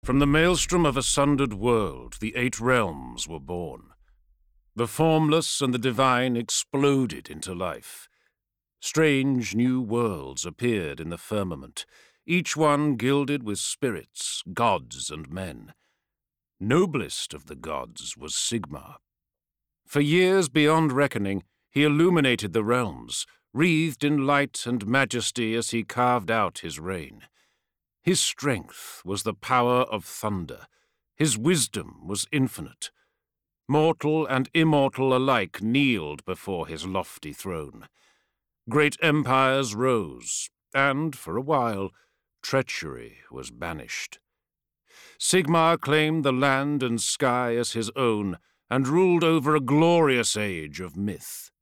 From the maelstrom of a sundered world, the 8 realms were born. The formless and the divine exploded into life. Strange new worlds appeared in the firmament, each one gilded with spirits, gods and men. Noblest of the gods was Sigmar. For years beyond reckoning, he illuminated the realms, wreathed in light and majesty as he carved out his reign. His strength was the power of thunder. His wisdom was infinite. Mortal and immortal alike kneeled before his lofty throne. Great empires rose, and, for a while, treachery was banished. Sigmar claimed the land and sky as his own, and ruled over a glorious age of myth.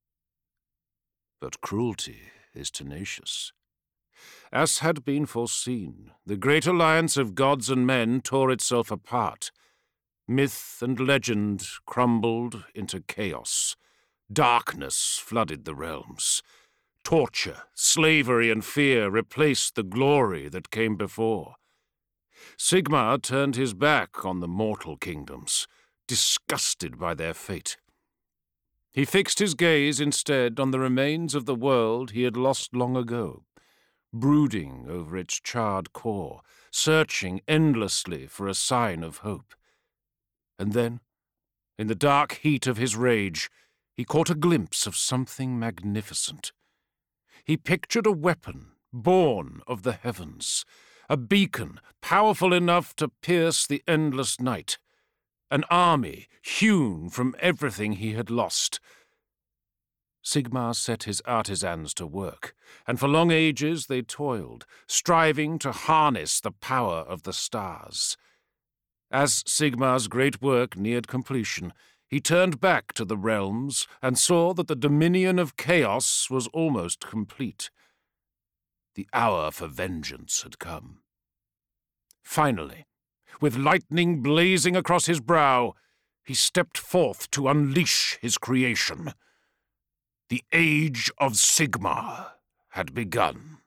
But cruelty is tenacious. As had been foreseen, the great alliance of gods and men tore itself apart. Myth and legend crumbled into chaos. Darkness flooded the realms. Torture, slavery, and fear replaced the glory that came before. Sigmar turned his back on the mortal kingdoms, disgusted by their fate. He fixed his gaze instead on the remains of the world he had lost long ago, brooding over its charred core, searching endlessly for a sign of hope. And then, in the dark heat of his rage, he caught a glimpse of something magnificent. He pictured a weapon born of the heavens, a beacon powerful enough to pierce the endless night, an army hewn from everything he had lost. Sigmar set his artisans to work, and for long ages they toiled, striving to harness the power of the stars. As Sigmar's great work neared completion, he turned back to the realms and saw that the dominion of chaos was almost complete. The hour for vengeance had come. Finally, with lightning blazing across his brow, he stepped forth to unleash his creation. The Age of Sigmar had begun.